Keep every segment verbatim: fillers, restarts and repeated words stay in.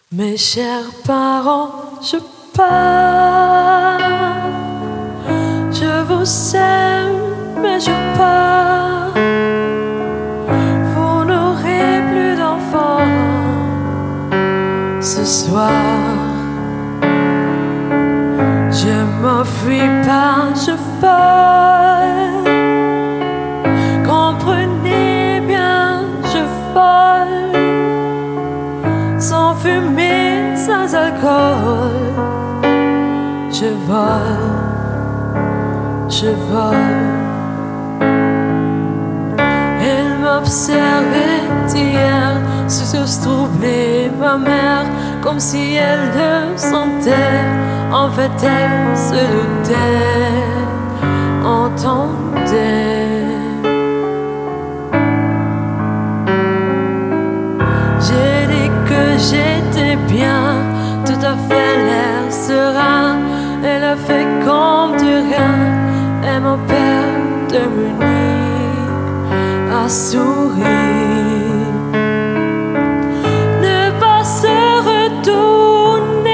Mes chers parents, je pars. Je vous aime, mais je pars. Vous n'aurez plus d'enfants ce soir. Je m'enfuis pas, je vole. Comprenez bien, je vole. Sans fumée, sans alcool. Je vole, je vole. Elle m'observait hier, sous troublée, ma mère, comme si elle le sentait. En fait, elle se doutait, entendait. J'ai dit que j'étais bien, tout à fait l'air serein. Elle a fait comme de rien, et mon père de Munich a souri. Ne pas se retourner,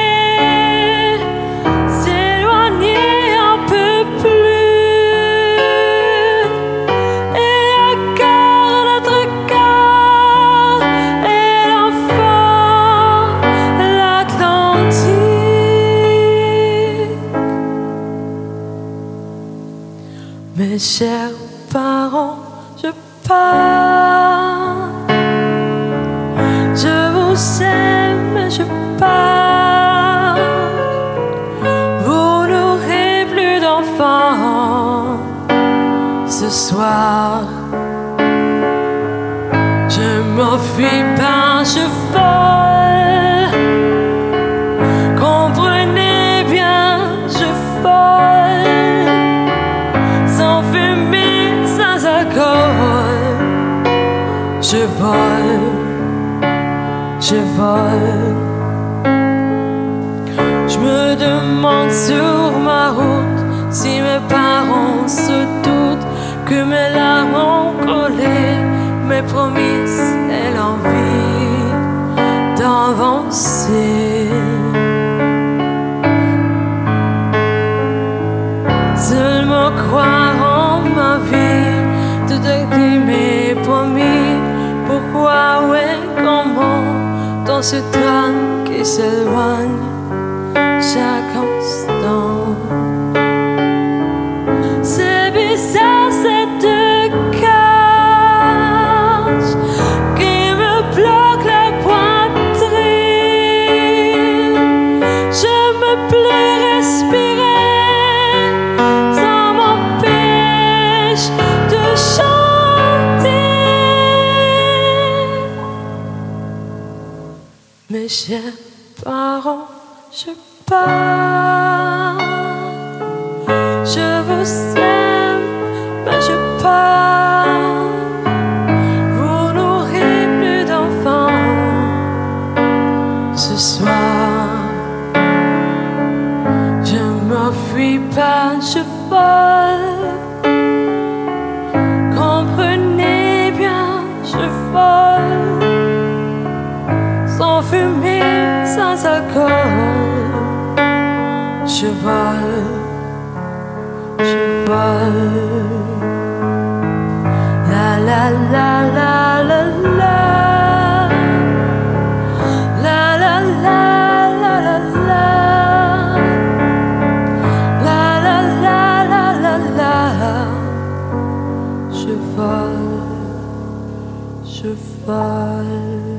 s'éloigner un peu plus, et regarde notre cœur et l'enfant, l'Atlantique. Mes chers parents, je pars. Je vous aime, je pars. Vous n'aurez plus d'enfants ce soir. Je m'enfuis pas, je vole. Comprenez bien, je vole. Sans fumée, sans alcool. Je vole, je vole. Je me demande sur ma route si mes parents se doutent que mes larmes ont collé, mes promesses et l'envie d'avancer. Seulement croire en ma vie, tout ce qui m'est promis. Pourquoi, ouais, comment, dans ce train qui s'éloigne chaque instant. C'est bizarre cette cage qui me bloque la poitrine. Je me plais respirer, ça m'empêche de chanter. Mes chers parents, je pars. Je vous aime, mais je pars. Vous n'aurez plus d'enfants ce soir. Je m'enfuis pas, je vole. Comprenez bien, je vole. Sans fumée, sans alcool. Je vole, je vole. La la la la la la. La la la la la la. La la la la la la. Je vole, je vole.